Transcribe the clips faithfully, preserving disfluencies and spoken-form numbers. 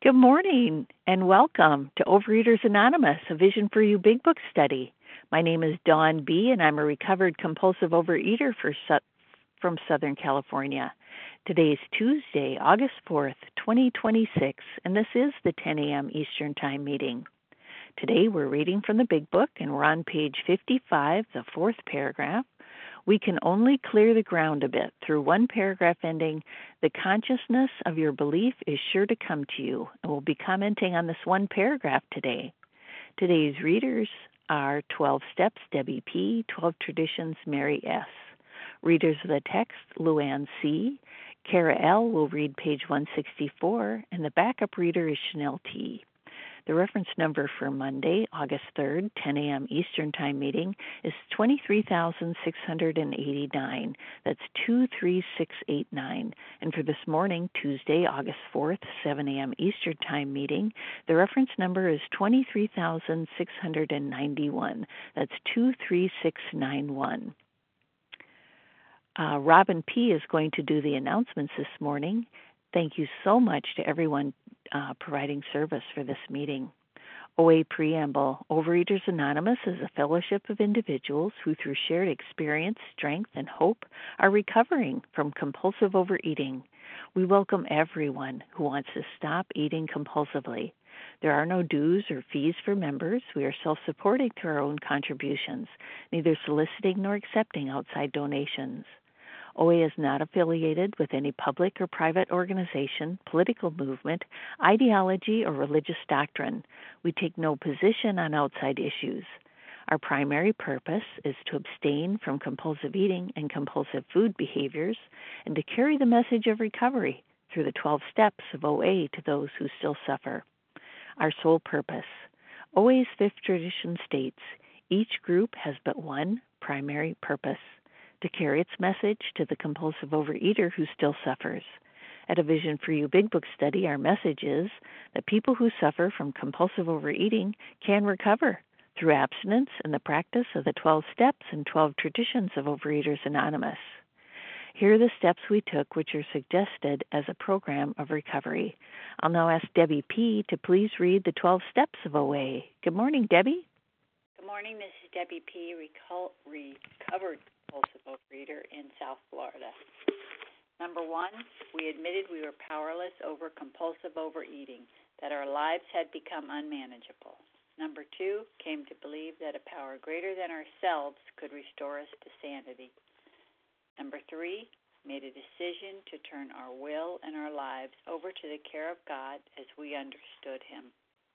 Good morning and welcome to Overeaters Anonymous, a Vision for You Big Book study. My name is Dawn B., and I'm a recovered compulsive overeater for, from Southern California. Today is Tuesday, August fourth, twenty twenty-six, and this is the ten a.m. Eastern Time meeting. Today we're reading from the Big Book, and we're on page fifty-five, the fourth paragraph. We can only clear the ground a bit through one paragraph ending, the consciousness of your belief is sure to come to you. And we'll be commenting on this one paragraph today. Today's readers are twelve Steps, Debbie P., twelve Traditions, Mary S. Readers of the text, Luann C., Kara L. will read page one sixty-four, and the backup reader is Chanel T. The reference number for Monday, August third, ten a.m. Eastern Time meeting is twenty-three thousand six hundred eighty-nine. That's two three six eight nine. And for this morning, Tuesday, August fourth, seven a.m. Eastern Time meeting, the reference number is twenty-three thousand six hundred ninety-one. That's two three six nine one. Uh, Robin P. is going to do the announcements this morning. Thank you so much to everyone uh, providing service for this meeting. O A Preamble. Overeaters Anonymous is a fellowship of individuals who, through shared experience, strength, and hope, are recovering from compulsive overeating. We welcome everyone who wants to stop eating compulsively. There are no dues or fees for members. We are self-supporting through our own contributions, neither soliciting nor accepting outside donations. O A is not affiliated with any public or private organization, political movement, ideology, or religious doctrine. We take no position on outside issues. Our primary purpose is to abstain from compulsive eating and compulsive food behaviors and to carry the message of recovery through the twelve steps of O A to those who still suffer. Our sole purpose. O A's fifth tradition states, each group has but one primary purpose: to carry its message to the compulsive overeater who still suffers. At a Vision for You Big Book study, our message is that people who suffer from compulsive overeating can recover through abstinence and the practice of the twelve steps and twelve traditions of Overeaters Anonymous. Here are the steps we took, which are suggested as a program of recovery. I'll now ask Debbie P. to please read the twelve steps of O A. Good morning, Debbie. Good morning. This is Debbie P., recol- recovered compulsive overeater in South Florida. Number one, we admitted we were powerless over compulsive overeating, that our lives had become unmanageable. Number two, came to believe that a power greater than ourselves could restore us to sanity. Number three, made a decision to turn our will and our lives over to the care of God as we understood Him.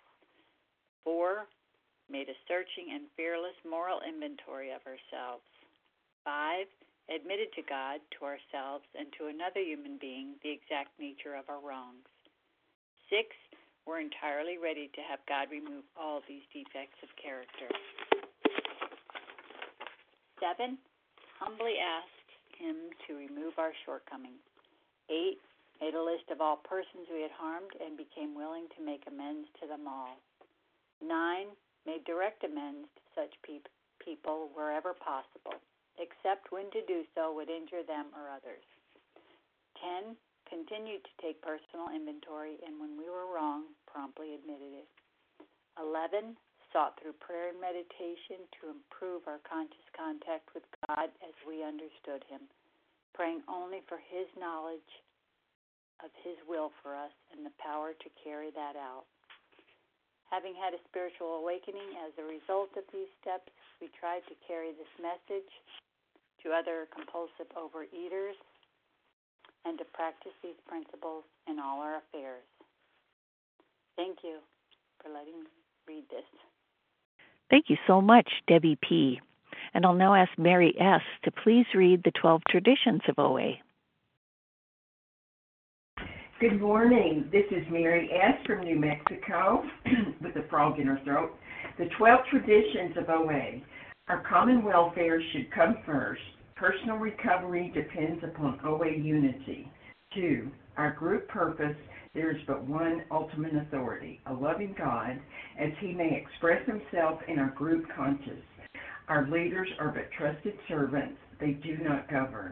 Four, made a searching and fearless moral inventory of ourselves. Five, admitted to God, to ourselves, and to another human being the exact nature of our wrongs. Six, we're entirely ready to have God remove all these defects of character. Seven, humbly asked Him to remove our shortcomings. Eight, made a list of all persons we had harmed and became willing to make amends to them all. Nine, made direct amends to such pe- people wherever possible, except when to do so would injure them or others. Ten, continued to take personal inventory, and when we were wrong, promptly admitted it. Eleven, sought through prayer and meditation to improve our conscious contact with God as we understood Him, praying only for His knowledge of His will for us and the power to carry that out. Having had a spiritual awakening as a result of these steps, we tried to carry this message to other compulsive overeaters and to practice these principles in all our affairs. Thank you for letting me read this. Thank you so much, Debbie P. And I'll now ask Mary S. to please read the twelve traditions of O A. Good morning. This is Mary S. from New Mexico with a frog in her throat. The twelve traditions of O A. Our common welfare should come first. Personal recovery depends upon O A unity. Two, our group purpose, there is but one ultimate authority, a loving God, as He may express Himself in our group conscience. Our leaders are but trusted servants. They do not govern.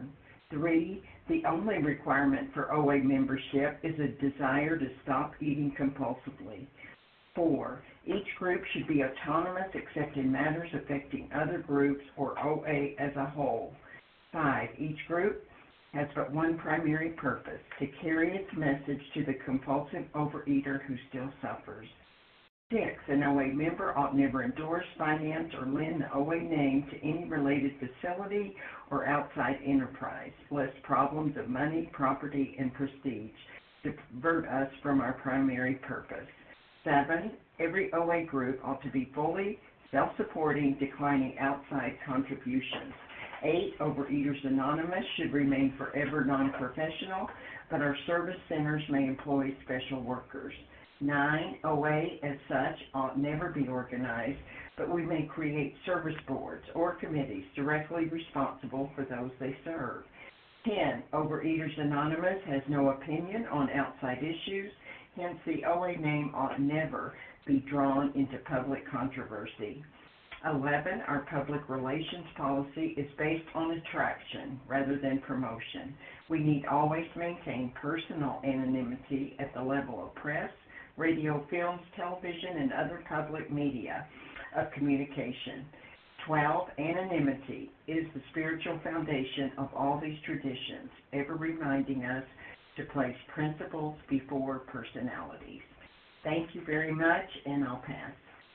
Three, the only requirement for O A membership is a desire to stop eating compulsively. Four, each group should be autonomous except in matters affecting other groups or O A as a whole. Five, each group has but one primary purpose, to carry its message to the compulsive overeater who still suffers. Six, an O A member ought never endorse, finance, or lend the O A name to any related facility or outside enterprise, lest problems of money, property, and prestige divert us from our primary purpose. Seven, every O A group ought to be fully self-supporting, declining outside contributions. Eight, Overeaters Anonymous should remain forever non-professional, but our service centers may employ special workers. Nine, O A as such ought never be organized, but we may create service boards or committees directly responsible for those they serve. Ten, Overeaters Anonymous has no opinion on outside issues, hence the O A name ought never be drawn into public controversy. Eleven, our public relations policy is based on attraction rather than promotion. We need always maintain personal anonymity at the level of press, radio, films, television, and other public media of communication. Twelve, anonymity is the spiritual foundation of all these traditions, ever reminding us to place principles before personalities. Thank you very much, and I'll pass.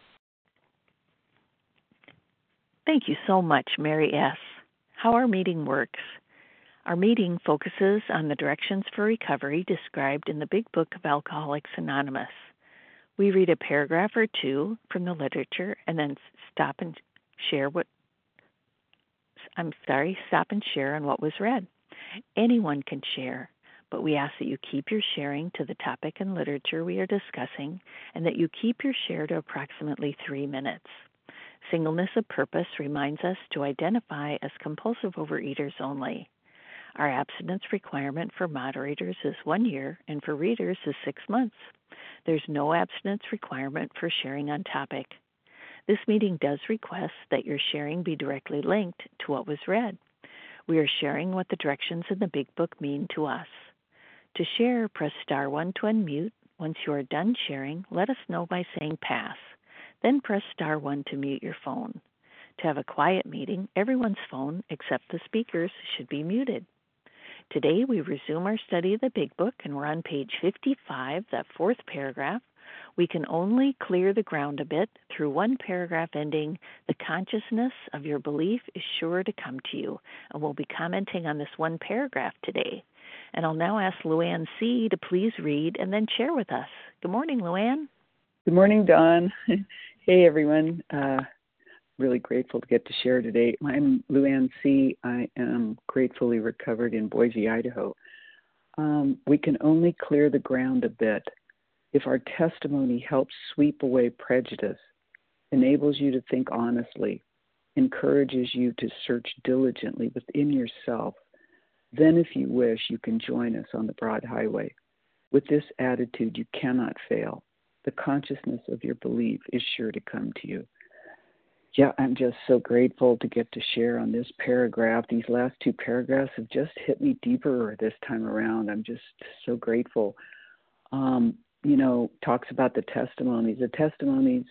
Thank you so much, Mary S. How our meeting works. Our meeting focuses on the directions for recovery described in the Big Book of Alcoholics Anonymous. We read a paragraph or two from the literature and then stop and share what, I'm sorry, stop and share on what was read. Anyone can share, but we ask that you keep your sharing to the topic and literature we are discussing and that you keep your share to approximately three minutes. Singleness of purpose reminds us to identify as compulsive overeaters only. Our abstinence requirement for moderators is one year and for readers is six months. There's no abstinence requirement for sharing on topic. This meeting does request that your sharing be directly linked to what was read. We are sharing what the directions in the Big Book mean to us. To share, press star one to unmute. Once you are done sharing, let us know by saying pass. Then press star one to mute your phone. To have a quiet meeting, everyone's phone except the speaker's should be muted. Today we resume our study of the Big Book, and we're on page fifty-five, that fourth paragraph. We can only clear the ground a bit through one paragraph ending, the consciousness of your belief is sure to come to you. And we'll be commenting on this one paragraph today. And I'll now ask Luann C. to please read and then share with us. Good morning, Luann. Good morning, Dawn. Hey, everyone. Uh, really grateful to get to share today. I'm Luann C. I am gratefully recovered in Boise, Idaho. Um, we can only clear the ground a bit if our testimony helps sweep away prejudice, enables you to think honestly, encourages you to search diligently within yourself. Then, if you wish, you can join us on the broad highway. With this attitude, you cannot fail. The consciousness of your belief is sure to come to you. Yeah, I'm just so grateful to get to share on this paragraph. These last two paragraphs have just hit me deeper this time around. I'm just so grateful. Um, you know, talks about the testimonies. The testimonies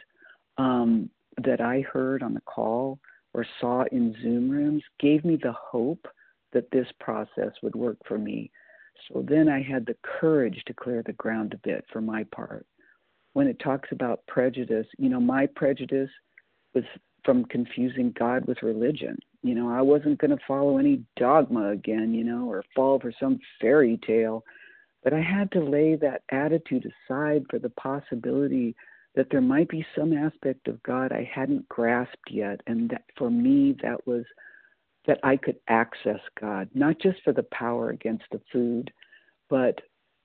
um, that I heard on the call or saw in Zoom rooms gave me the hope that this process would work for me. So then I had the courage to clear the ground a bit for my part. When it talks about prejudice, you know, my prejudice was from confusing God with religion. You know, I wasn't going to follow any dogma again, you know, or fall for some fairy tale. But I had to lay that attitude aside for the possibility that there might be some aspect of God I hadn't grasped yet. And that for me, that was that I could access God, not just for the power against the food, but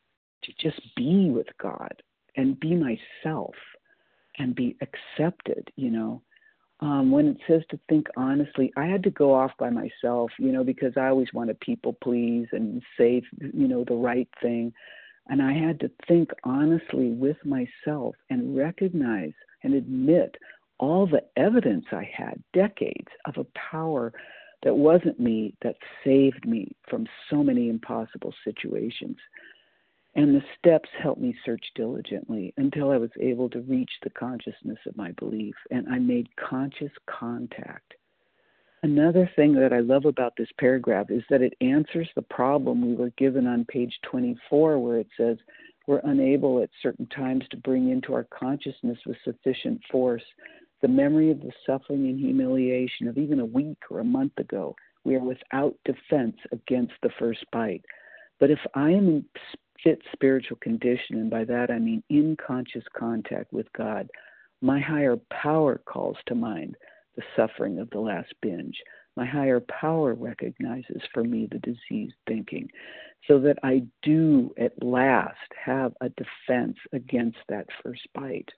to just be with God and be myself and be accepted, you know. Um, when it says to think honestly, I had to go off by myself, you know, because I always want to people please and say, you know, the right thing. And I had to think honestly with myself and recognize and admit all the evidence I had, decades of a power that wasn't me that saved me from so many impossible situations. And the steps helped me search diligently until I was able to reach the consciousness of my belief, and I made conscious contact. Another thing that I love about this paragraph is that it answers the problem we were given on page twenty-four, where it says we're unable at certain times to bring into our consciousness with sufficient force the memory of the suffering and humiliation of even a week or a month ago. We are without defense against the first bite. But if I am in fit spiritual condition, and by that I mean in conscious contact with God, my higher power calls to mind the suffering of the last binge. My higher power recognizes for me the diseased thinking, so that I do at last have a defense against that first bite.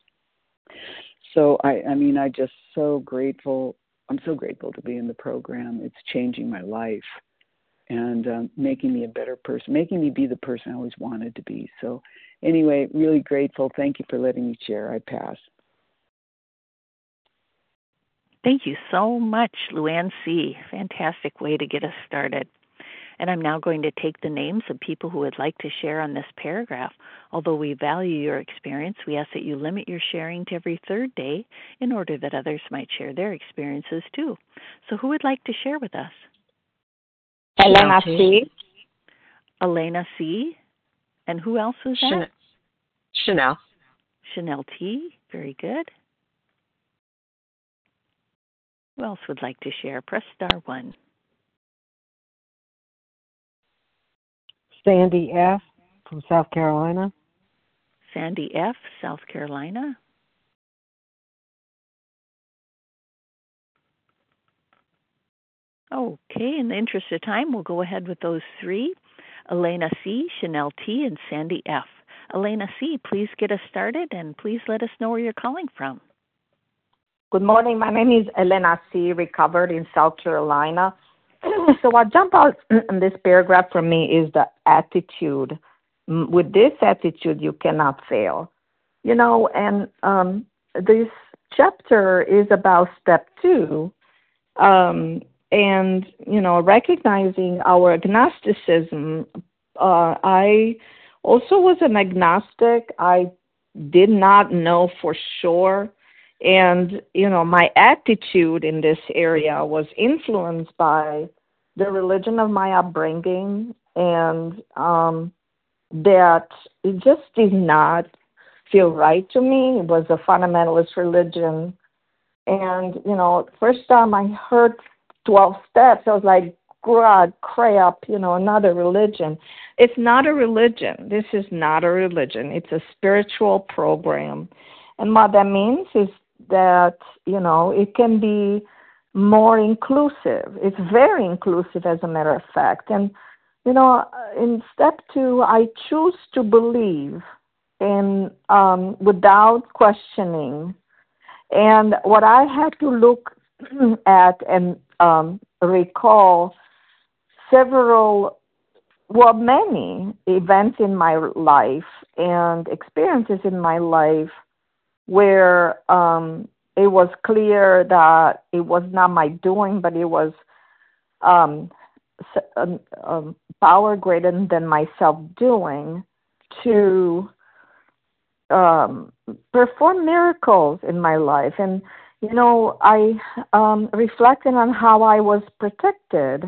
So I, I mean, I just so grateful. I'm so grateful to be in the program. It's changing my life and um, making me a better person, making me be the person I always wanted to be. So anyway, really grateful. Thank you for letting me share. I pass. Thank you so much, Luann C. Fantastic way to get us started. And I'm now going to take the names of people who would like to share on this paragraph. Although we value your experience, we ask that you limit your sharing to every third day in order that others might share their experiences too. So who would like to share with us? Elena C. Elena C. And who else was that? Chanel. Chanel T. Very good. Who else would like to share? Press star one. Sandy F. from South Carolina. Sandy F., South Carolina. Okay, in the interest of time, we'll go ahead with those three. Elena C., Chanel T., and Sandy F. Elena C., please get us started, and please let us know where you're calling from. Good morning. My name is Elena C., recovered in South Carolina. So what jump out in this paragraph for me is the attitude. With this attitude, you cannot fail. You know, and um, this chapter is about step two, um, and, you know, recognizing our agnosticism. Uh, I also was an agnostic. I did not know for sure. And, you know, my attitude in this area was influenced by the religion of my upbringing, and um, that it just did not feel right to me. It was a fundamentalist religion. And, you know, first time I heard twelve steps, I was like, God, crap, you know, another religion. It's not a religion. This is not a religion. It's a spiritual program. And what that means is that, you know, it can be more inclusive. It's very inclusive, as a matter of fact. And, you know, in step two, I choose to believe in um, without questioning. And what I had to look at and um, recall several, well, many events in my life and experiences in my life where um, it was clear that it was not my doing, but it was um, um, um, power greater than myself doing to um, perform miracles in my life. And, you know, I um, reflected on how I was protected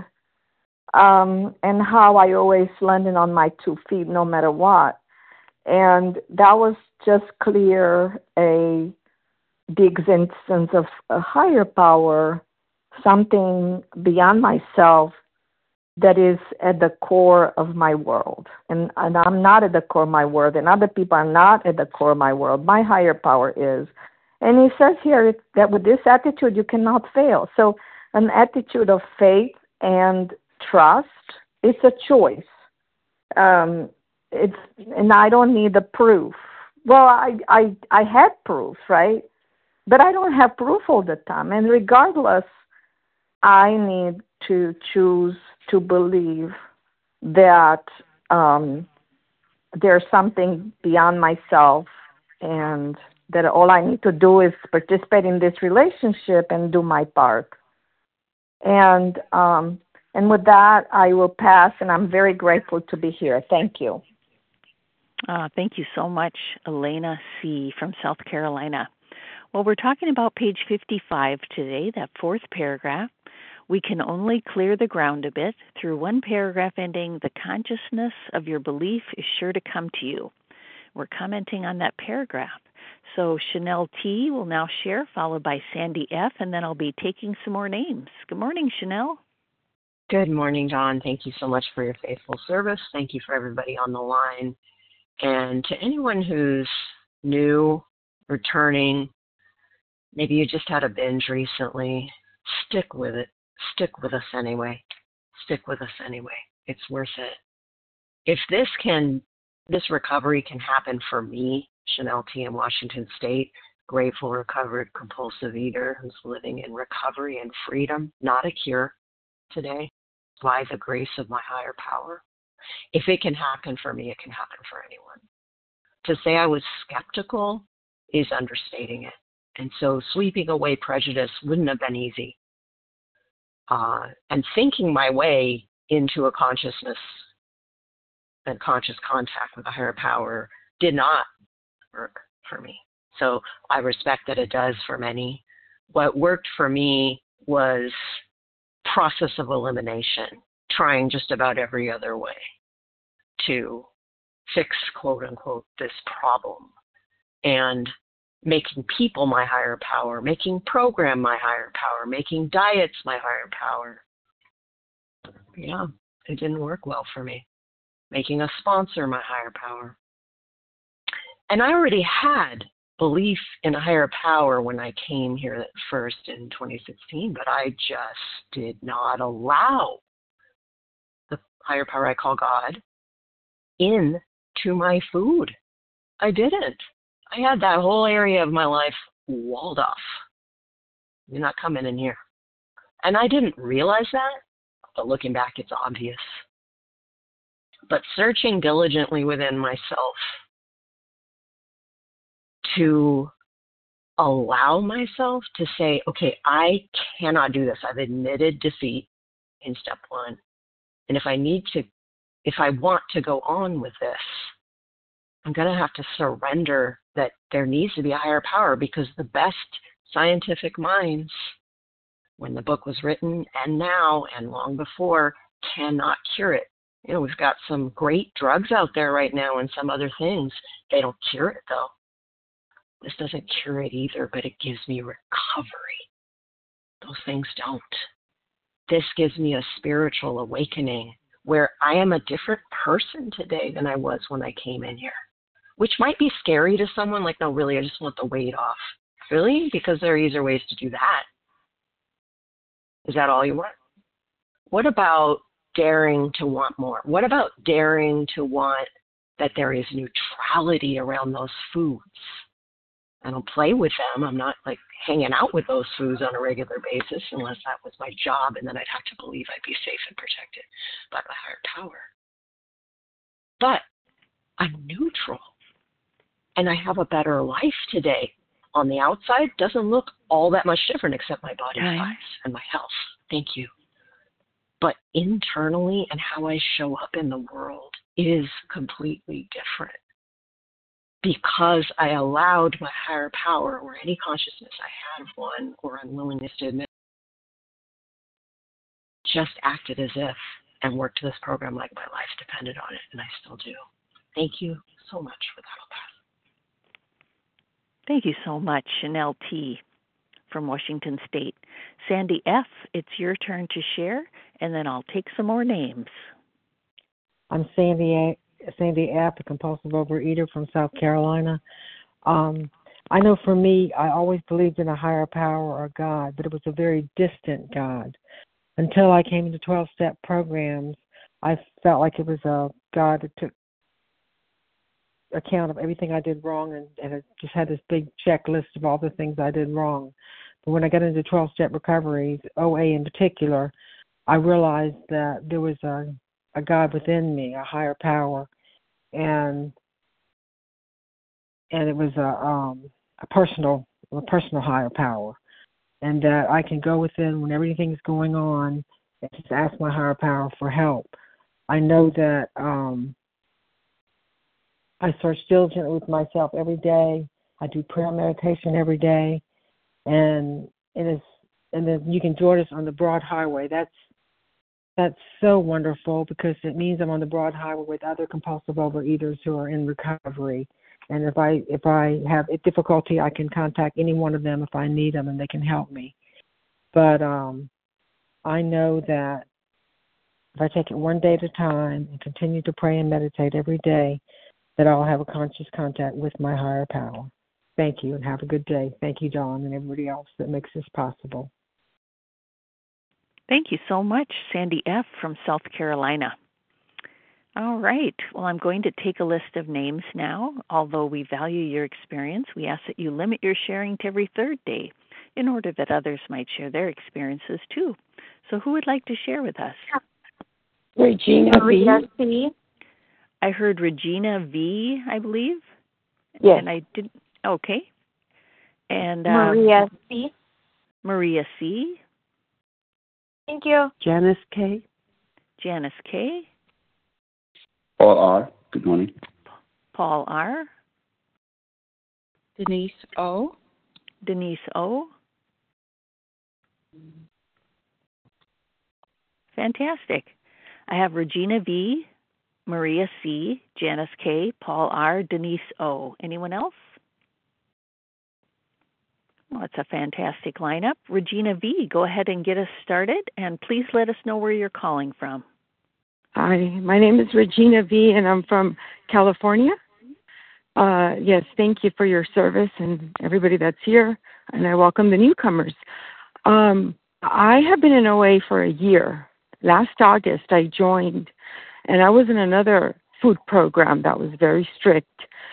um, and how I always landed on my two feet no matter what. And that was just clear a the existence of a higher power, something beyond myself that is at the core of my world. And, and I'm not at the core of my world, and other people are not at the core of my world. My higher power is. And he says here that with this attitude, you cannot fail. So an attitude of faith and trust, it's a choice. Um, it's and I don't need the proof. Well, I, I, I had proof, right? But I don't have proof all the time. And regardless, I need to choose to believe that um, there's something beyond myself, and that all I need to do is participate in this relationship and do my part. And um, and with that, I will pass, and I'm very grateful to be here. Thank you. Uh, thank you so much, Elena C. from South Carolina. Well, we're talking about page fifty-five today, that fourth paragraph. We can only clear the ground a bit through one paragraph ending, the consciousness of your belief is sure to come to you. We're commenting on that paragraph. So Chanel T. will now share, followed by Sandy F., and then I'll be taking some more names. Good morning, Chanel. Good morning, Dawn. Thank you so much for your faithful service. Thank you for everybody on the line. And to anyone who's new, returning, maybe you just had a binge recently, stick with it. Stick with us anyway. Stick with us anyway. It's worth it. If this can, this recovery can happen for me, Chanel T. in Washington State, grateful, recovered, compulsive eater who's living in recovery and freedom, not a cure today, by the grace of my higher power. If it can happen for me, it can happen for anyone. To say I was skeptical is understating it. And so sweeping away prejudice wouldn't have been easy. Uh, and thinking my way into a consciousness and conscious contact with a higher power did not work for me. So I respect that it does for many. What worked for me was process of elimination, trying just about every other way to fix, quote unquote, this problem, and making people my higher power, making program my higher power, making diets my higher power. Yeah, it didn't work well for me. Making a sponsor my higher power. And I already had belief in a higher power when I came here at first in twenty sixteen, but I just did not allow the higher power I call God in to my food. I didn't. I had that whole area of my life walled off. You're not coming in here. And I didn't realize that, but looking back, it's obvious. But searching diligently within myself to allow myself to say, okay, I cannot do this. I've admitted defeat in step one. And if I need to, if I want to go on with this, I'm going to have to surrender that there needs to be a higher power, because the best scientific minds, when the book was written and now and long before, cannot cure it. You know, we've got some great drugs out there right now and some other things. They don't cure it, though. This doesn't cure it either, but it gives me recovery. Those things don't. This gives me a spiritual awakening where I am a different person today than I was when I came in here, which might be scary to someone, like, no, really, I just want the weight off. Really? Because there are easier ways to do that. Is that all you want? What about daring to want more? What about daring to want that there is neutrality around those foods? I don't play with them. I'm not like hanging out with those foods on a regular basis unless that was my job, and then I'd have to believe I'd be safe and protected by my higher power. But I'm neutral, and I have a better life today. On the outside, doesn't look all that much different except my body Okay. size and my health. Thank you. But internally and how I show up in the world is completely different, because I allowed my higher power, or any consciousness I had of one or unwillingness to admit, just acted as if and worked this program like my life depended on it, and I still do. Thank you so much for that. I'll pass. Thank you so much, Chanel T. from Washington State. Sandy F., it's your turn to share, and then I'll take some more names. I'm Sandy A. Sandy F., a compulsive overeater from South Carolina. Um, I know for me, I always believed in a higher power or God, but it was a very distant God. Until I came into twelve-step programs, I felt like it was a God that took account of everything I did wrong, and, and it just had this big checklist of all the things I did wrong. But when I got into twelve-step recovery, O A in particular, I realized that there was a, a God within me, a higher power, and and it was a um, a personal a personal higher power. and that I can go within when everything's going on and just ask my higher power for help. I know that um, I search diligently with myself every day. I do prayer meditation every day, and it is, and then you can join us on the broad highway. That's that's so wonderful because it means I'm on the broad highway with other compulsive overeaters who are in recovery. And if I if I have difficulty, I can contact any one of them if I need them, and they can help me. But um, I know that if I take it one day at a time and continue to pray and meditate every day, that I'll have a conscious contact with my higher power. Thank you, and have a good day. Thank you, Dawn, and everybody else that makes this possible. Thank you so much, Sandy F. from South Carolina. All right. Well, I'm going to take a list of names now. Although we value your experience, we ask that you limit your sharing to every third day in order that others might share their experiences too. So who would like to share with us? Regina V. I heard Regina V, I believe. Yes. And I didn't. Okay. And uh, Maria C. Maria C. Thank you. Janice K. Janice K. Paul R. Good morning. Paul R. Denise O. Denise O. Fantastic. I have Regina V, Maria C, Janice K, Paul R, Denise O. Anyone else? Well, it's a fantastic lineup. Regina V, go ahead and get us started, and please let us know where you're calling from. Hi, my name is Regina V, and I'm from California. Uh, yes, thank you for your service and everybody that's here, and I welcome the newcomers. Um, I have been in O A for a year. Last August, I joined, and I was in another food program that was very strict,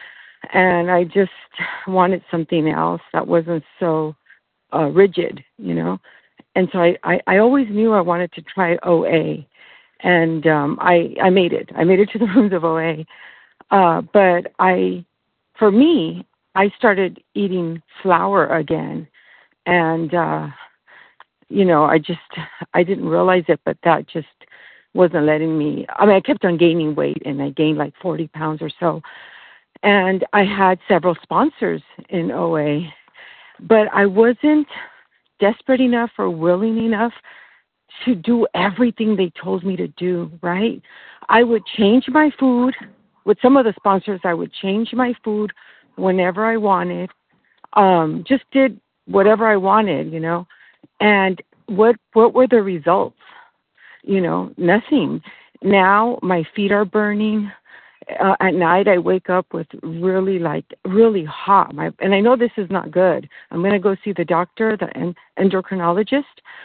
and I just wanted something else that wasn't so uh, rigid, you know. And so I, I, I always knew I wanted to try O A, and um, I, I made it. I made it to the rooms of O A. Uh, but I, for me, I started eating flour again, and uh, you know, I just, I didn't realize it, but that just wasn't letting me, I mean, I kept on gaining weight, and I gained like forty pounds or so. And I had several sponsors in O A, but I wasn't desperate enough or willing enough to do everything they told me to do, right? I would change my food. With some of the sponsors, I would change my food whenever I wanted, um, just did whatever I wanted, you know. And what what were the results? You know, nothing. Now my feet are burning. Uh, at night I wake up with really like really hot. My, and I know this is not good. I'm going to go see the doctor, the en- endocrinologist.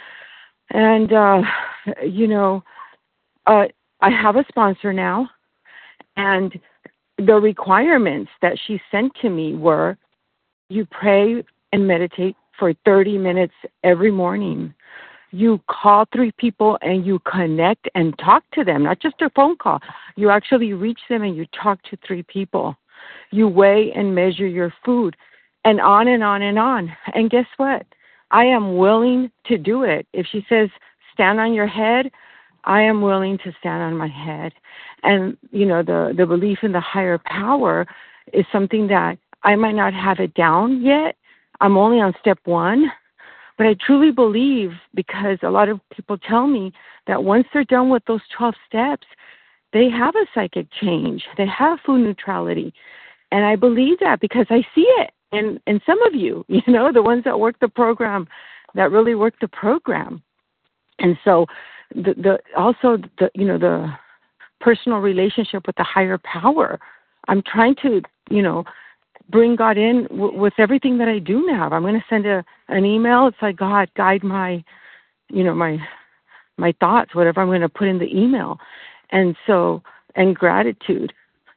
And, uh, you know, uh, I have a sponsor now. And the requirements that she sent to me were you pray and meditate for thirty minutes every morning. You call three people and you connect and talk to them, not just a phone call. You actually reach them and you talk to three people. You weigh and measure your food, and on and on and on. And guess what? I am willing to do it. If she says, stand on your head, I am willing to stand on my head. And, you know, the, the belief in the higher power is something that I might not have it down yet. I'm only on step one. But I truly believe, because a lot of people tell me that once they're done with those twelve steps, they have a psychic change. They have food neutrality. And I believe that because I see it in, in some of you, you know, the ones that work the program, that really work the program. And so the, the also, the you know, the personal relationship with the higher power, I'm trying to, you know, bring God in w- with everything that I do now. I'm going to send a an email. It's like, God, guide my, you know, my my thoughts, whatever I'm going to put in the email. And so, and gratitude.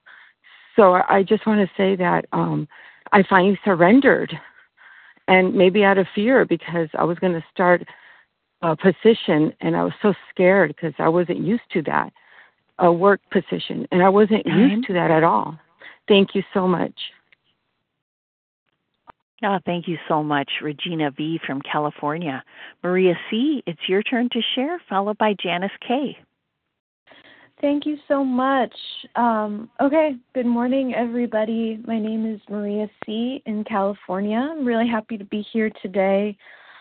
So I, I just want to say that um, I finally surrendered, and maybe out of fear, because I was going to start a position, and I was so scared because I wasn't used to that, a work position, and I wasn't used to that at all. Thank you so much. Oh, thank you so much, Regina V. from California. Maria C., it's your turn to share, followed by Janice K. Thank you so much. Um, okay, good morning, everybody. My name is Maria C. in California. I'm really happy to be here today.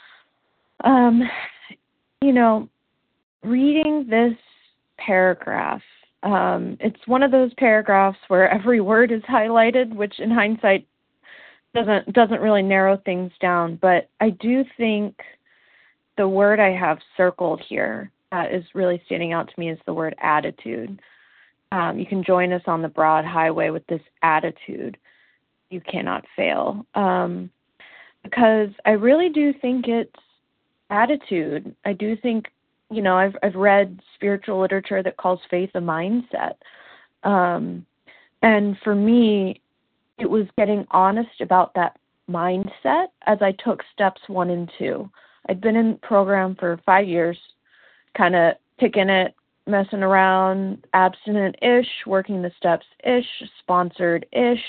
Um, you know, reading this paragraph, um, it's one of those paragraphs where every word is highlighted, which in hindsight doesn't doesn't really narrow things down. But I do think the word I have circled here that is really standing out to me is the word attitude. Um, you can join us on the broad highway with this attitude. You cannot fail. Um, because I really do think it's attitude. I do think, you know, I've I've read spiritual literature that calls faith a mindset. Um, and for me, it was getting honest about that mindset as I took steps one and two. I'd been in program for five years, kind of picking it, messing around, abstinent-ish, working the steps-ish, sponsored-ish.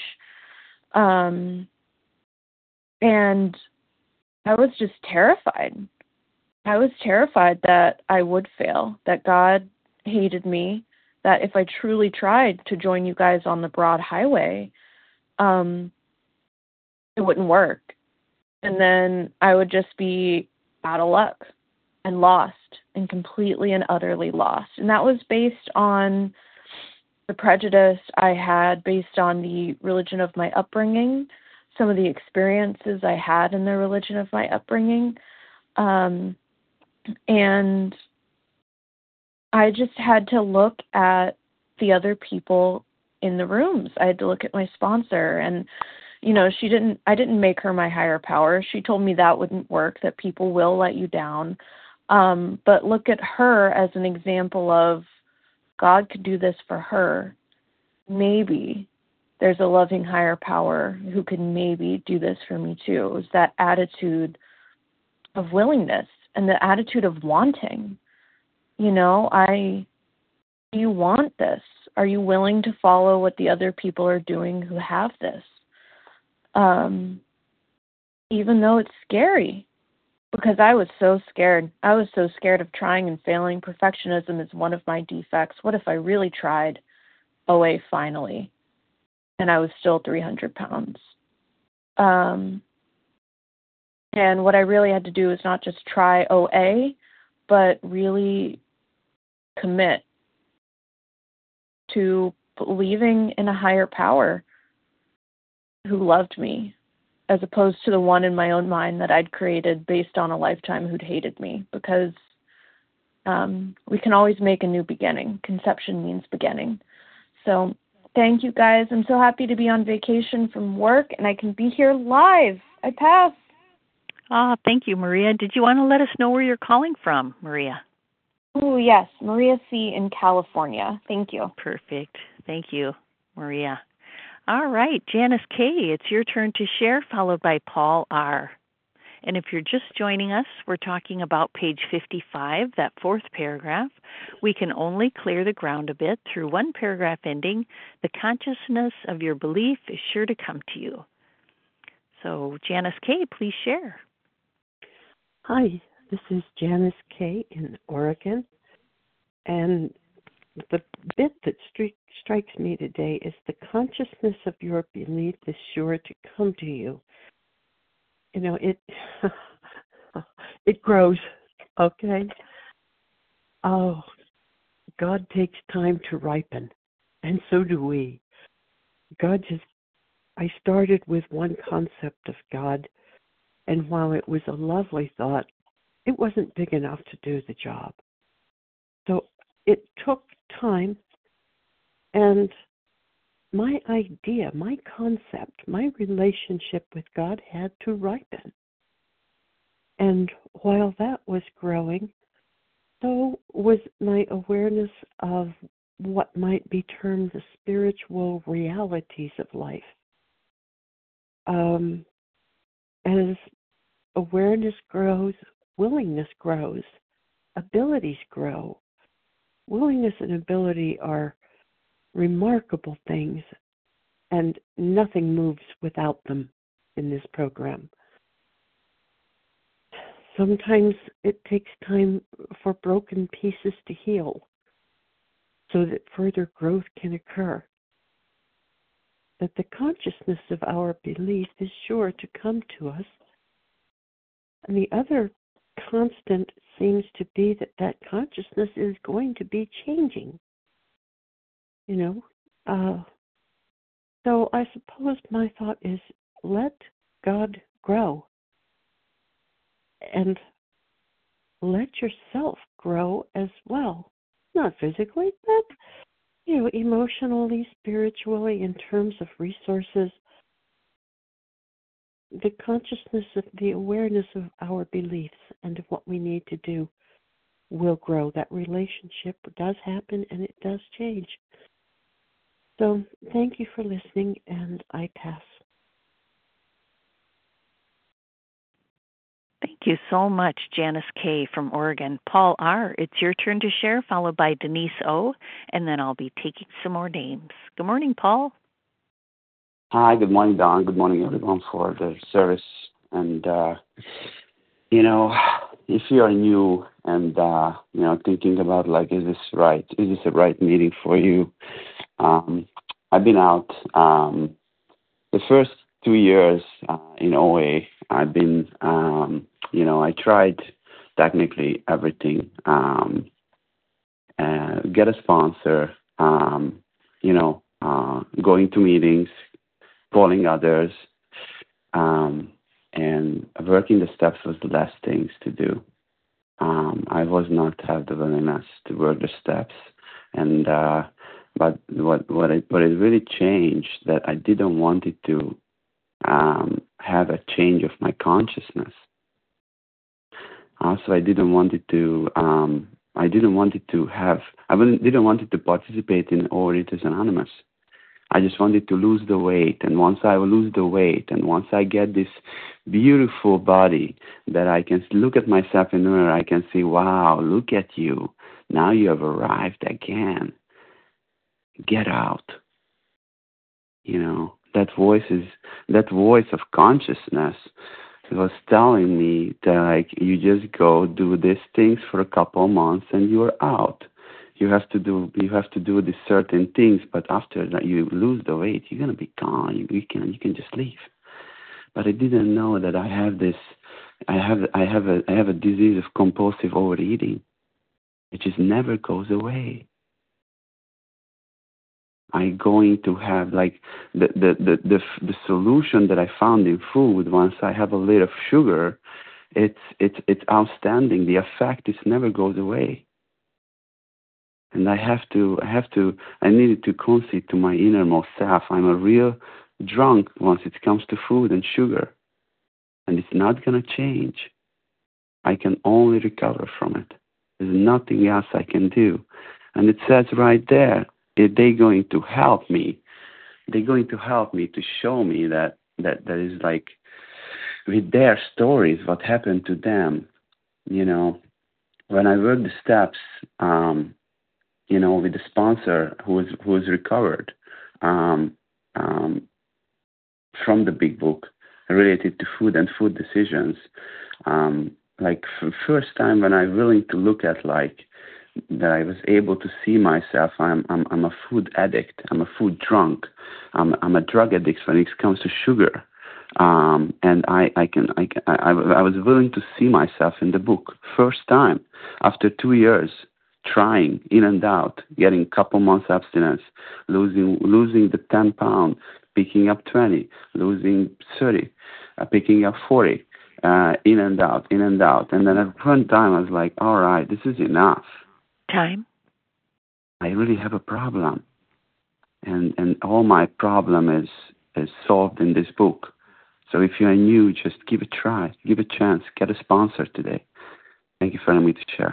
Um, and I was just terrified. I was terrified that I would fail, that God hated me, that if I truly tried to join you guys on the broad highway, um, it wouldn't work. And then I would just be out of luck and lost and completely and utterly lost. And that was based on the prejudice I had based on the religion of my upbringing, some of the experiences I had in the religion of my upbringing. Um, and I just had to look at the other people in the rooms. I had to look at my sponsor, and you know, she didn't, I didn't make her my higher power. She told me that wouldn't work, that people will let you down. Um, but look at her as an example of God could do this for her. Maybe there's a loving higher power who could maybe do this for me too. It was that attitude of willingness and the attitude of wanting. You know, I, do you want this? Are you willing to follow what the other people are doing who have this? Um, even though it's scary, because I was so scared. I was so scared of trying and failing. Perfectionism is one of my defects. What if I really tried O A finally, and I was still three hundred pounds? Um, and what I really had to do is not just try O A, but really commit to believing in a higher power who loved me, as opposed to the one in my own mind that I'd created based on a lifetime who'd hated me, because um, we can always make a new beginning. Conception means beginning. So thank you, guys. I'm so happy to be on vacation from work, and I can be here live. I pass. Ah, thank you, Maria. Did you want to let us know where you're calling from, Maria? Oh, yes, Maria C. in California. Thank you. Perfect. Thank you, Maria. All right, Janice K., it's your turn to share, followed by Paul R. And if you're just joining us, we're talking about page fifty-five, that fourth paragraph. We can only clear the ground a bit through one paragraph ending. The consciousness of your belief is sure to come to you. So, Janice K., please share. Hi, this is Janice K. in Oregon. And the bit that stri- strikes me today is the consciousness of your belief is sure to come to you. You know, it it grows, okay? Oh, God takes time to ripen, and so do we. God just, I started with one concept of God, and while it was a lovely thought, it wasn't big enough to do the job. So it took time, and my idea, my concept, my relationship with God had to ripen. And while that was growing, so was my awareness of what might be termed the spiritual realities of life. Um, as awareness grows, willingness grows, abilities grow. Willingness and ability are remarkable things, and nothing moves without them. in this program. Sometimes it takes time for broken pieces to heal so that further growth can occur. That the consciousness of our belief is sure to come to us. And the other constant seems to be that that consciousness is going to be changing. You know, uh, so I suppose my thought is let God grow and let yourself grow as well. Not physically, but, you know, emotionally, spiritually, in terms of resources. The consciousness of the awareness of our beliefs and of what we need to do will grow. That relationship does happen and it does change. So thank you for listening, and I pass. Thank you so much, Janice K. from Oregon. Paul R., it's your turn to share, followed by Denise O., and then I'll be taking some more names. Good morning, Paul. Hi, good morning, Don. Good morning, everyone, for the service. And, uh, you know, if you are new and, uh, you know, thinking about, like, is this right? Is this the right meeting for you? Um, I've been out um, the first two years uh, in O A. I've been, um, you know, I tried technically everything. Um, uh, get a sponsor, um, you know, uh, going to meetings, calling others, um, and working the steps was the last things to do. Um, I was not have the willingness to work the steps, and uh, but what what it what it really changed that I didn't want it to um, have a change of my consciousness. Also, I didn't want it to um, I didn't want it to have I didn't want it to participate in Overeaters Anonymous. I just wanted to lose the weight, and once I lose the weight, and once I get this beautiful body that I can look at myself in the mirror, I can see, wow, look at you. Now you have arrived again. Get out. You know, that voice is that voice of consciousness was telling me that, like, you just go do these things for a couple of months and you're out. You have to do you have to do these certain things, but after that you lose the weight, you're gonna be gone. You, you can you can just leave. But I didn't know that I have this. I have I have a I have a disease of compulsive overeating, which is never goes away. I'm going to have like the the the the, the solution that I found in food. Once I have a little of sugar, it's it's it's outstanding. The effect is never goes away. And I have to, I have to, I needed to concede to my innermost self. I'm a real drunk once it comes to food and sugar. And it's not going to change. I can only recover from it. There's nothing else I can do. And it says right there, if they're going to help me, they're going to help me to show me that, that, that is like, with their stories, what happened to them. You know, when I work the steps, um, you know, with the sponsor who was who was recovered um, um, from the big book related to food and food decisions. Um, like for first time when I'm willing to look at like that, I was able to see myself. I'm I'm I'm a food addict. I'm a food drunk. I'm I'm a drug addict when it comes to sugar. Um, and I I can I can, I I was willing to see myself in the book first time after two years. Trying in and out, getting a couple months abstinence, losing losing the ten pound, picking up twenty, losing thirty, uh, picking up forty, uh, in and out, in and out. And then at one time I was like, all right, this is enough. Time. I really have a problem. And and all my problem is, is solved in this book. So if you are new, just give it a try, give it a chance, get a sponsor today. Thank you for letting me to share.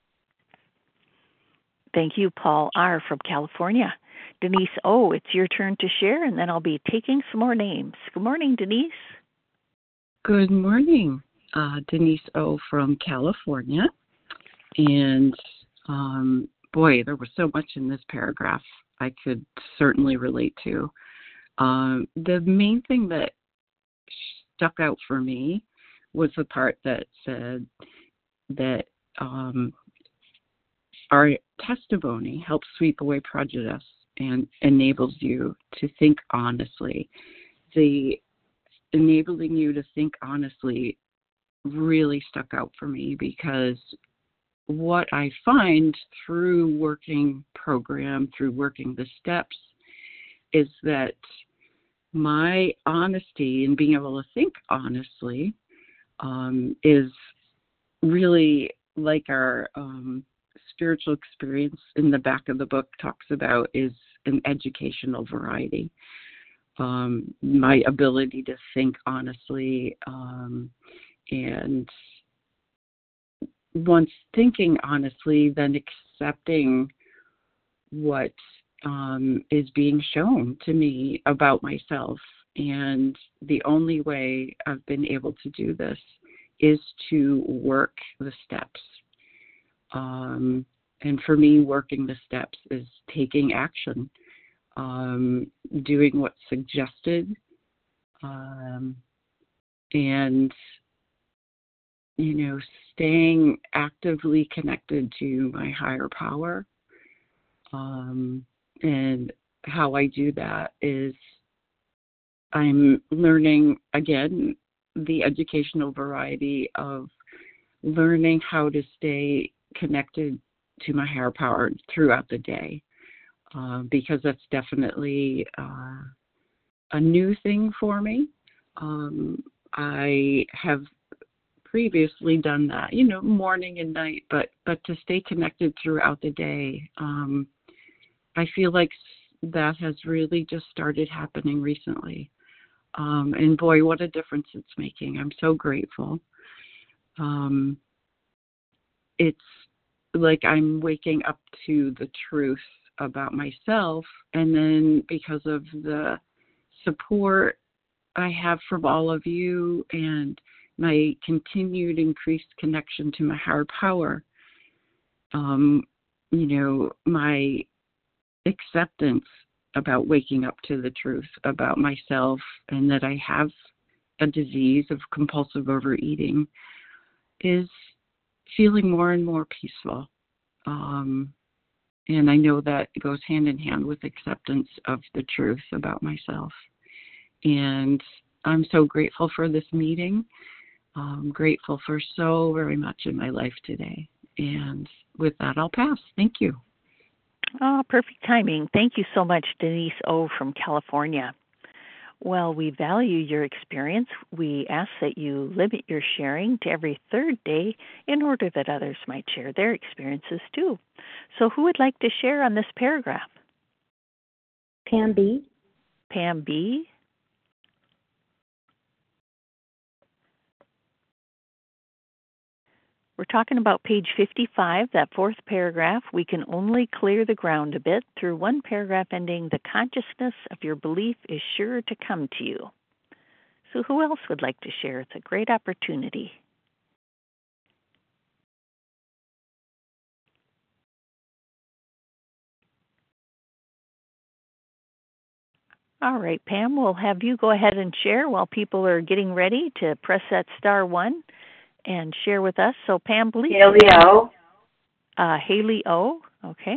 Thank you, Paul R. from California. Denise O., it's your turn to share, and then I'll be taking some more names. Good morning, Denise. Good morning, uh, Denise O. from California. And, um, boy, there was so much in this paragraph I could certainly relate to. Um, the main thing that stuck out for me was the part that said that um, our testimony helps sweep away prejudice and enables you to think honestly. The enabling you to think honestly really stuck out for me, because what I find through working program, through working the steps, is that my honesty and being able to think honestly um, is really like our um, spiritual experience in the back of the book talks about, is an educational variety. Um, my ability to think honestly, um, and once thinking honestly, then accepting what um, is being shown to me about myself. And the only way I've been able to do this is to work the steps. Um, and for me, working the steps is taking action. Um, doing what's suggested, um, and, you know, staying actively connected to my higher power. Um, and how I do that is I'm learning, again, the educational variety of learning how to stay connected to my higher power throughout the day. Uh, because that's definitely uh, a new thing for me. Um, I have previously done that, you know, morning and night, but, but to stay connected throughout the day, um, I feel like that has really just started happening recently. Um, and boy, what a difference it's making. I'm so grateful. Um, it's like I'm waking up to the truth about myself, and then because of the support I have from all of you and my continued increased connection to my higher power, um, you know, my acceptance about waking up to the truth about myself and that I have a disease of compulsive overeating is feeling more and more peaceful. Um, And I know that goes hand in hand with acceptance of the truth about myself. And I'm so grateful for this meeting. I'm grateful for so very much in my life today. And with that, I'll pass. Thank you. Oh, perfect timing. Thank you so much, Denise O. from California. Well, we value your experience. We ask that you limit your sharing to every third day in order that others might share their experiences too. So who would like to share on this paragraph? Pam B. Pam B. We're talking about page fifty-five, that fourth paragraph. We can only clear the ground a bit through one paragraph ending, the consciousness of your belief is sure to come to you. So who else would like to share? It's a great opportunity. All right, Pam, we'll have you go ahead and share while people are getting ready to press that star one and share with us. So, Pam, please. Haley O. Uh, Haley O. Okay.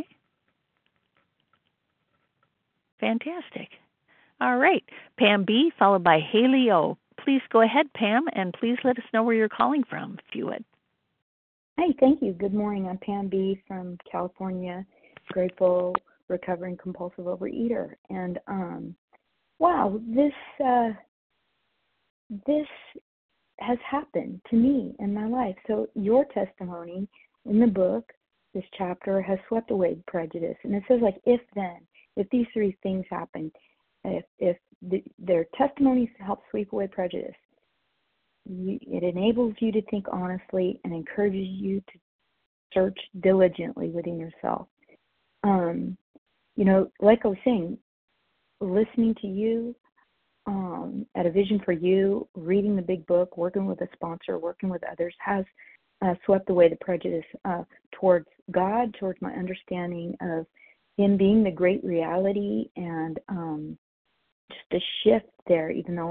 Fantastic. All right. Pam B, followed by Haley O. Please go ahead, Pam, and please let us know where you're calling from, if you would. Hi, thank you. Good morning. I'm Pam B from California, grateful, recovering compulsive overeater. And, um, wow, this uh, this has happened to me in my life. So your testimony in the book, this chapter, has swept away prejudice. And it says, like, if then, if these three things happen, if, if the, their testimonies help sweep away prejudice, you, it enables you to think honestly and encourages you to search diligently within yourself. Um, you know, like I was saying, listening to you, um, at A Vision for You, reading the big book, working with a sponsor, working with others, has uh, swept away the prejudice uh, towards God, towards my understanding of Him being the great reality, and um, just a shift there, even though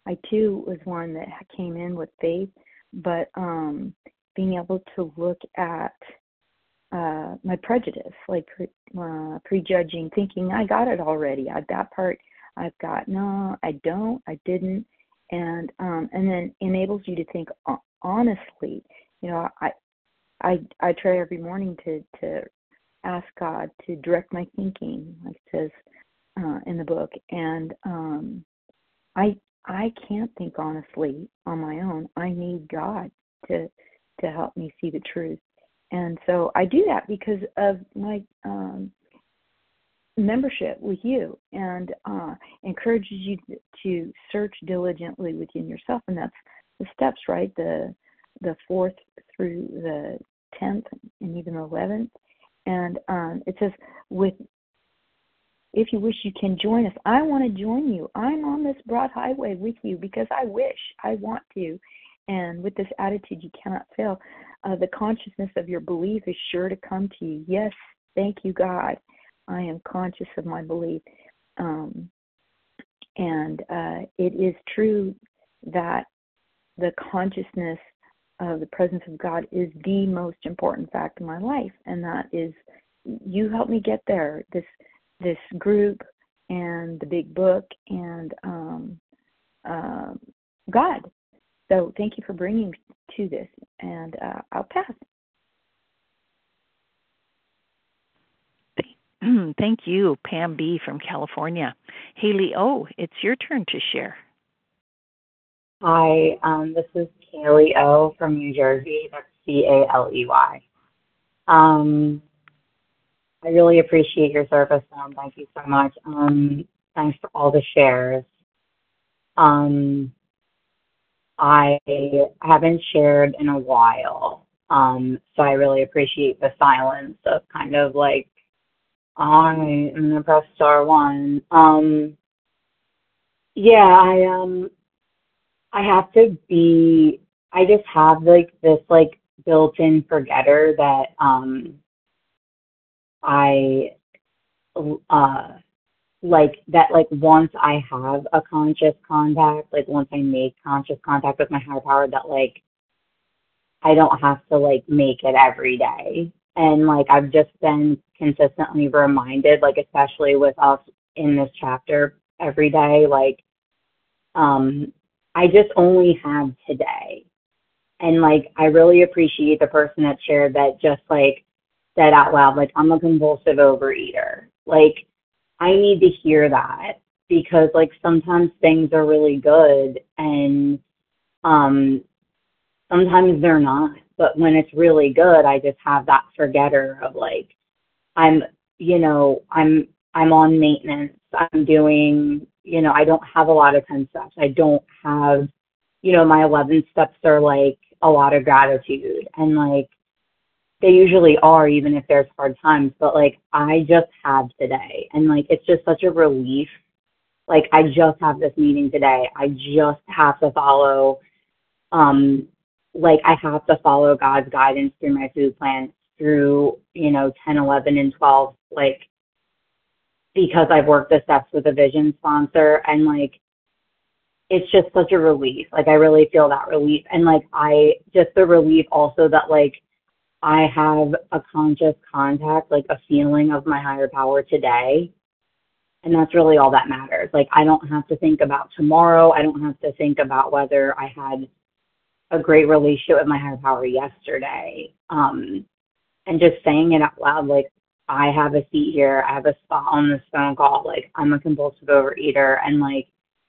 I too was one that came in with faith, but um, being able to look at uh, my prejudice, like uh, prejudging, thinking I got it already. I that part I've got. No, I don't. I didn't. And um, and then enables you to think honestly. You know, I I I try every morning to to ask God to direct my thinking, like it says uh, in the book, and um, I I can't think honestly on my own. I need God to to help me see the truth, and so I do that because of my um, membership with you, and uh, encourages you to search diligently within yourself, and that's the steps, right? The the fourth through the tenth and even the eleventh, and um, it says, "With if you wish, you can join us." I want to join you. I'm on this broad highway with you because I wish, I want to, and with this attitude, you cannot fail. Uh, the consciousness of your belief is sure to come to you. Yes, thank you, God. I am conscious of my belief, um, and uh, it is true that the consciousness of the presence of God is the most important fact in my life, and that is, you helped me get there. This this group and the big book and um, uh, God. So thank you for bringing me to this, and uh, I'll pass. Thank you, Pam B. from California. Haley O., it's your turn to share. Hi, um, this is Kaylee O. from New Jersey. That's C A L E Y. Um, I really appreciate your service, Tom. Thank you so much. Um, thanks for all the shares. Um, I haven't shared in a while, um, so I really appreciate the silence of kind of like, all right, I'm gonna press star one. Um, yeah, I um, I have to be. I just have like this like built-in forgetter that um, I uh, like that like once I have a conscious contact, like once I make conscious contact with my higher power, that like I don't have to like make it every day. And like I've just been consistently reminded, like especially with us in this chapter every day, like um I just only have today. And like I really appreciate the person that shared that just like said out loud, like I'm a compulsive overeater. Like I need to hear that because like sometimes things are really good and um sometimes they're not. But when it's really good, I just have that forgetter of like, I'm, you know, I'm, I'm on maintenance. I'm doing, you know, I don't have a lot of ten steps. I don't have, you know, my eleven steps are like a lot of gratitude, and like they usually are, even if there's hard times. But like I just have today, and like it's just such a relief. Like I just have this meeting today. I just have to follow. Um, like I have to follow God's guidance through my food plan through, you know, ten, eleven, and twelve, like, because I've worked the steps with a vision sponsor, and like, it's just such a relief. Like, I really feel that relief. And like, I just the relief also that like, I have a conscious contact, like a feeling of my higher power today. And that's really all that matters. Like, I don't have to think about tomorrow. I don't have to think about whether I had a great relationship with my higher power yesterday. Um, and just saying it out loud, like, I have a seat here, I have a spot on this phone call, like, I'm a compulsive overeater, and like,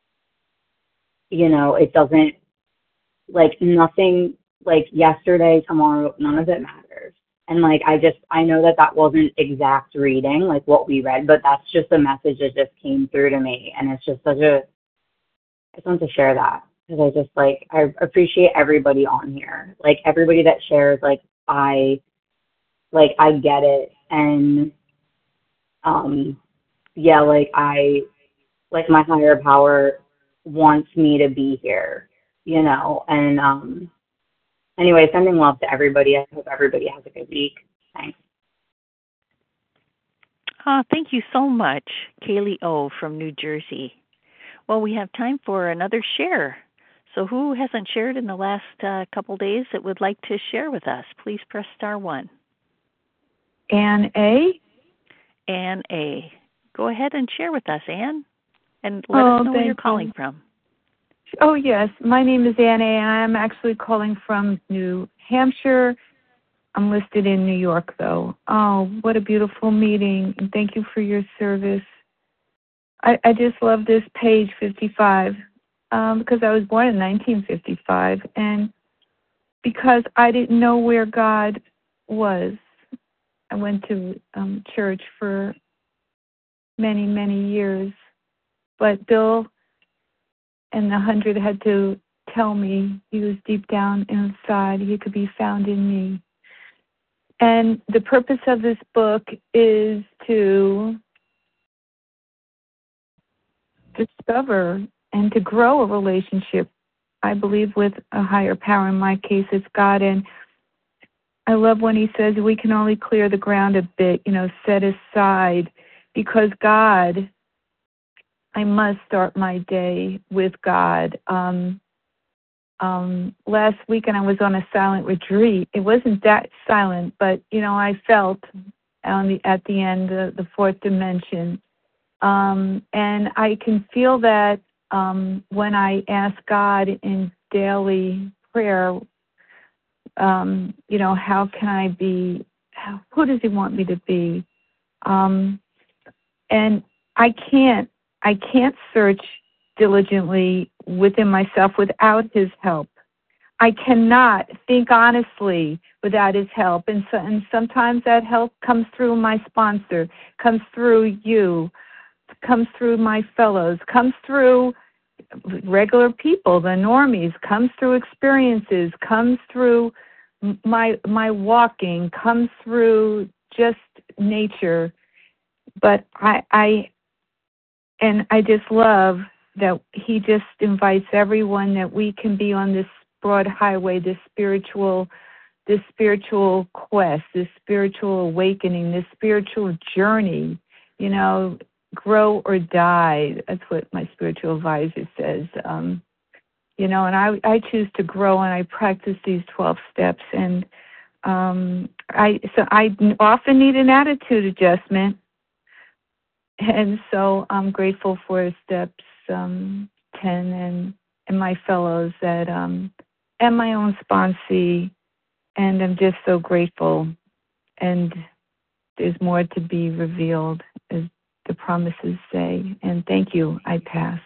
you know, it doesn't, like, nothing, like, yesterday, tomorrow, none of it matters. And like, I just, I know that that wasn't exact reading, like what we read, but that's just a message that just came through to me. And it's just such a, I just want to share that. Because I just like, I appreciate everybody on here. Like everybody that shares, like I, like I get it. And um, yeah, like I, like my higher power wants me to be here, you know. And um, anyway, sending love to everybody. I hope everybody has a good week. Thanks. Uh, thank you so much, Kaylee O. from New Jersey. Well, we have time for another share. So who hasn't shared in the last uh, couple days that would like to share with us? Please press star one. Ann A. Ann A. Go ahead and share with us, Ann, and let Oh, us know where you're thank calling you. from. Oh, yes. My name is Ann A. and I'm actually calling from New Hampshire. I'm listed in New York, though. Oh, what a beautiful meeting, and thank you for your service. I, I just love this page fifty-five um, because I was born in nineteen fifty-five, and because I didn't know where God was. I went to um, church for many, many years, but Bill and the hundred had to tell me he was deep down inside. He could be found in me. And the purpose of this book is to discover and to grow a relationship, I believe, with a higher power. In my case, it's God. And I love when he says we can only clear the ground a bit, you know, set aside, because God, I must start my day with God. Um, um, last weekend I was on a silent retreat. It wasn't that silent, but, you know, I felt on the, at the end, uh, the fourth dimension. Um, and I can feel that um, when I ask God in daily prayer, um, you know, how can I be, how, who does he want me to be? Um, and I can't, I can't search diligently within myself without his help. I cannot think honestly without his help. And, so, and sometimes that help comes through my sponsor, comes through you, comes through my fellows, comes through regular people, the normies, comes through experiences, comes through my my walking, comes through just nature. But I, I and I just love that he just invites everyone that we can be on this broad highway, this spiritual, this spiritual quest, this spiritual awakening, this spiritual journey, you know, grow or die. That's what my spiritual advisor says. Um, you know, and I, I choose to grow, and I practice these twelve steps. And um, I so I often need an attitude adjustment. And so I'm grateful for steps um, ten and, and my fellows that um, and my own sponsee. And I'm just so grateful. And there's more to be revealed, as the promises say. And thank you. I pass.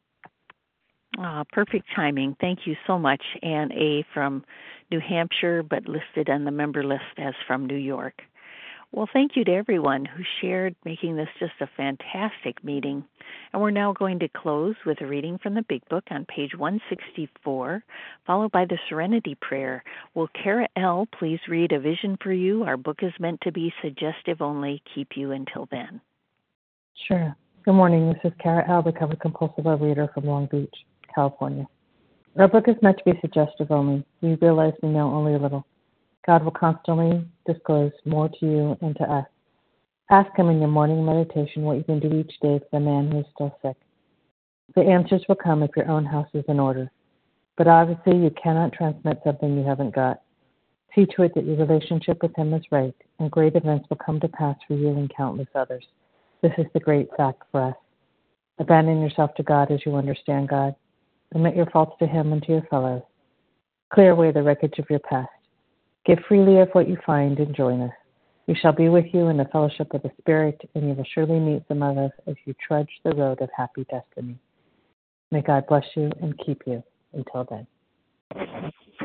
Oh, perfect timing. Thank you so much, Ann A. from New Hampshire, but listed on the member list as from New York. Well, thank you to everyone who shared, making this just a fantastic meeting. And we're now going to close with a reading from the Big Book on page one sixty-four, followed by the Serenity Prayer. Will Kara L. please read A Vision for You? Our book is meant to be suggestive only. Keep you until then. Sure. Good morning. This is Kara L., recovered compulsive overeater from Long Beach, California. Our book is meant to be suggestive only. We realize we know only a little. God will constantly disclose more to you and to us. Ask him in your morning meditation what you can do each day for the man who is still sick. The answers will come if your own house is in order. But obviously you cannot transmit something you haven't got. See to it that your relationship with him is right, and great events will come to pass for you and countless others. This is the great fact for us. Abandon yourself to God as you understand God. Admit your faults to him and to your fellows. Clear away the wreckage of your past. Give freely of what you find and join us. We shall be with you in the fellowship of the Spirit, and you will surely meet some of us as you trudge the road of happy destiny. May God bless you and keep you until then.